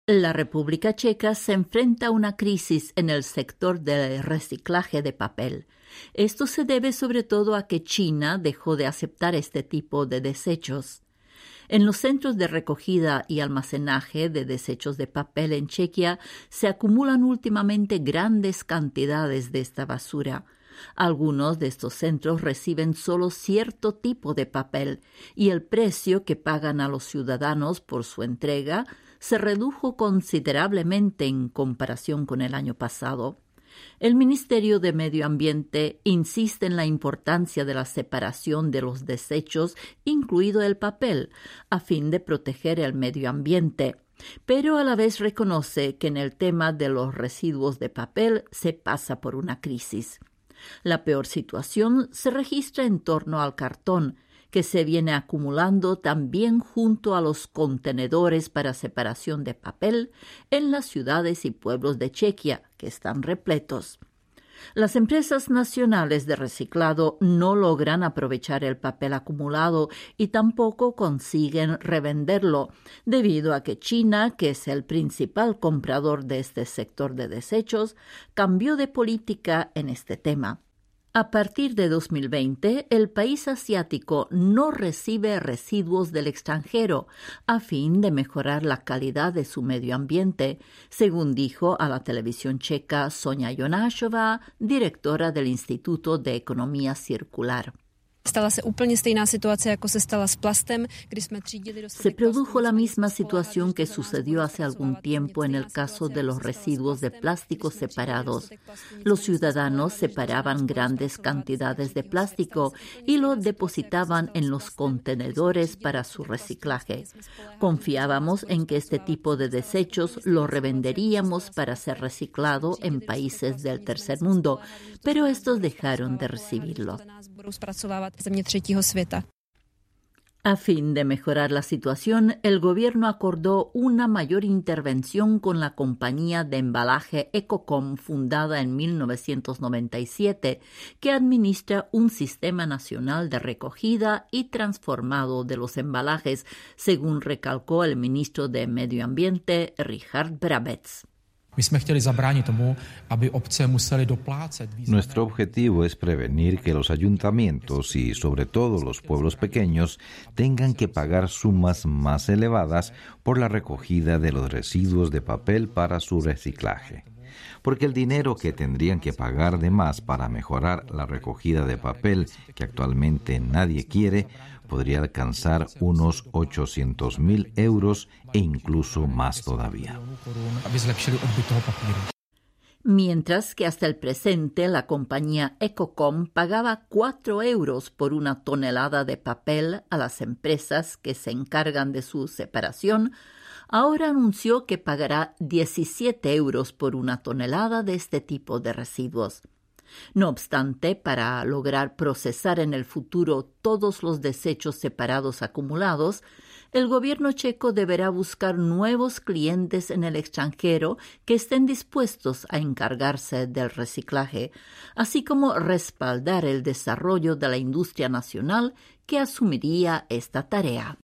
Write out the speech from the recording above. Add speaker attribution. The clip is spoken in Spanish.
Speaker 1: La República Checa se enfrenta a una crisis en el sector del reciclaje de papel. Esto se debe sobre todo a que China dejó de aceptar este tipo de desechos. En los centros de recogida y almacenaje de desechos de papel en Chequia se acumulan últimamente grandes cantidades de esta basura. Algunos de estos centros reciben solo cierto tipo de papel y el precio que pagan a los ciudadanos por su entrega se redujo considerablemente en comparación con el año pasado. El Ministerio de Medio Ambiente insiste en la importancia de la separación de los desechos, incluido el papel, a fin de proteger el medio ambiente, pero a la vez reconoce que en el tema de los residuos de papel se pasa por una crisis. La peor situación se registra en torno al cartón, que se viene acumulando también junto a los contenedores para separación de papel en las ciudades y pueblos de Chequia, que están repletos. Las empresas nacionales de reciclado no logran aprovechar el papel acumulado y tampoco consiguen revenderlo, debido a que China, que es el principal comprador de este sector de desechos, cambió de política en este tema. A partir de 2020, el país asiático no recibe residuos del extranjero a fin de mejorar la calidad de su medio ambiente, según dijo a la televisión checa Sonia Jonášová, directora del Instituto de Economía Circular. Se produjo la misma situación que sucedió hace algún tiempo en el caso de los residuos de plástico separados. Los ciudadanos separaban grandes cantidades de plástico y lo depositaban en los contenedores para su reciclaje. Confiábamos en que este tipo de desechos lo revenderíamos para ser reciclado en países del tercer mundo, pero estos dejaron de recibirlo. A fin de mejorar la situación, el gobierno acordó una mayor intervención con la compañía de embalaje Ecocom, fundada en 1997, que administra un sistema nacional de recogida y transformado de los embalajes, según recalcó el ministro de Medio Ambiente, Richard Brabec.
Speaker 2: Nuestro objetivo es prevenir que los ayuntamientos y sobre todo los pueblos pequeños tengan que pagar sumas más elevadas por la recogida de los residuos de papel para su reciclaje. Porque el dinero que tendrían que pagar de más para mejorar la recogida de papel, que actualmente nadie quiere, podría alcanzar unos 800.000 euros e incluso más todavía.
Speaker 1: Mientras que hasta el presente la compañía Ecocom pagaba 4 euros por una tonelada de papel a las empresas que se encargan de su separación, ahora anunció que pagará 17 euros por una tonelada de este tipo de residuos. No obstante, para lograr procesar en el futuro todos los desechos separados acumulados, el gobierno checo deberá buscar nuevos clientes en el extranjero que estén dispuestos a encargarse del reciclaje, así como respaldar el desarrollo de la industria nacional que asumiría esta tarea.